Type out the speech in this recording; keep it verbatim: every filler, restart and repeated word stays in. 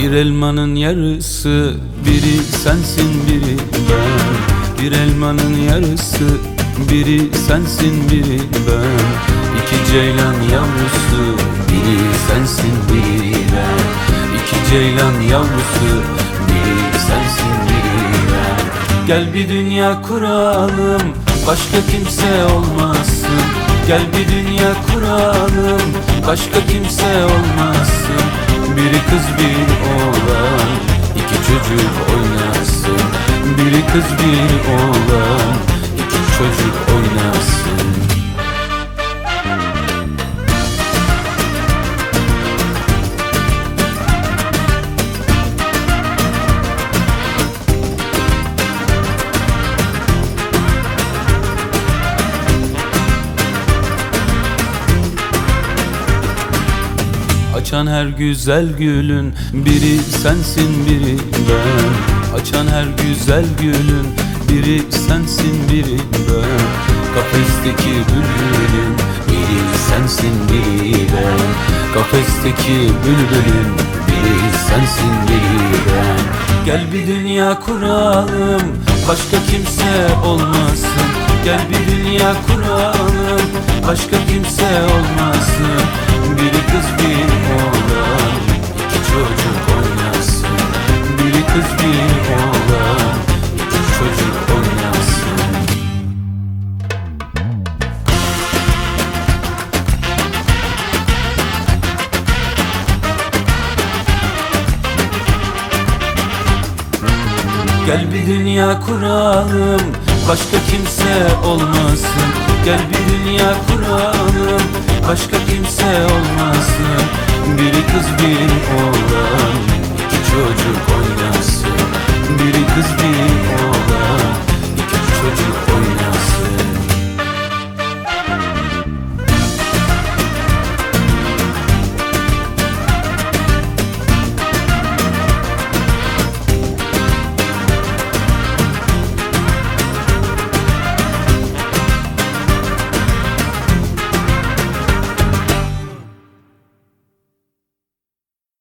Bir elmanın yarısı, biri sensin biri ben. Bir elmanın yarısı, biri sensin biri ben. İki ceylan yavrusu, biri sensin biri ben. İki ceylan yavrusu, biri sensin biri ben. Gel bir dünya kuralım, başka kimse olmasın. Gel bir dünya kuralım, başka kimse olmasın. Biri kız bir oğlan, iki çocuk oynasın. Biri kız bir oğlan, iki çocuk oynasın. Açan her güzel gülün, biri sensin biri ben. Açan her güzel gülün, biri sensin biri ben. Kafesteki bülbülün, biri sensin biri ben. Kafesteki bülbülün, biri sensin biri ben. Gel bir dünya kuralım, başka kimse olmasın. Gel bir dünya kuralım, başka kimse olmasın. Biri kız bir oğlan, iki çocuk oynasın. Biri kız bir oğlan, iki çocuk oynasın. Gel bir dünya kuralım, başka kimse olmasın. Gel bir dünya kuralım, başka kimse olmasın. Biri kız bir oğlan, iki çocuk oynasın. Biri kız bir oğlan, iki çocuk oynasın.